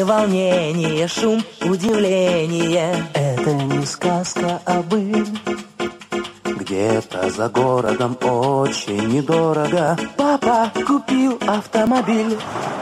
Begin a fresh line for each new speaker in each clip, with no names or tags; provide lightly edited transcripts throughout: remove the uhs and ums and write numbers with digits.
не волнение, шум, удивление.
Это не сказка, а быль. Где-то за городом очень недорого папа купил автомобиль.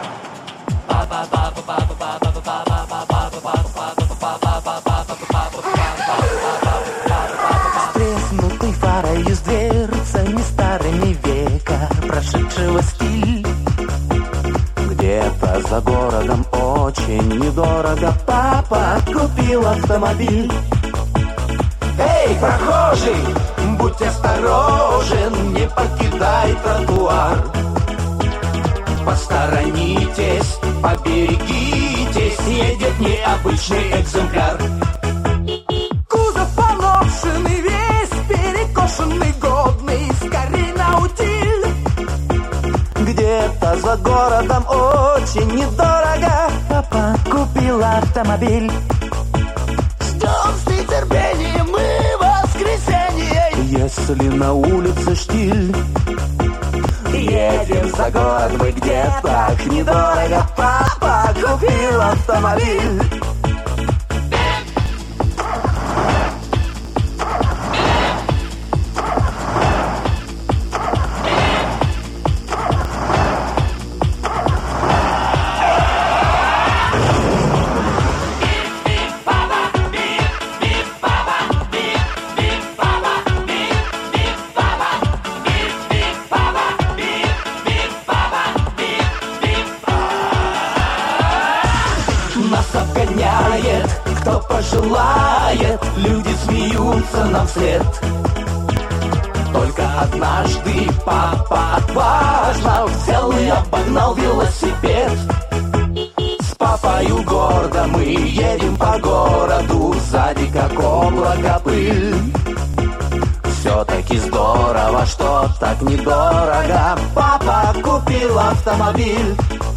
С треснутой фарой и с дверцами старыми века прошедшего стиль. Где-то за городом очень недорого папа купил автомобиль. Эй, прохожий, будь осторожен, не покидай тротуар. Посторонитесь, поберегитесь, едет необычный экземпляр. Кузов поношенный, весь перекошенный, годный, скорей на утиль. Где-то за городом очень недорого папа купил автомобиль. Ждем с нетерпением мы воскресенье, если на улице штиль. Едем за город мы, где так недорого папа купил автомобиль. Кто пожелает, люди смеются нам вслед. Только однажды папа отважно взял и обогнал велосипед. С папою гордо мы едем по городу, сзади как облако пыль. Все-таки здорово, что так недорого папа купил автомобиль.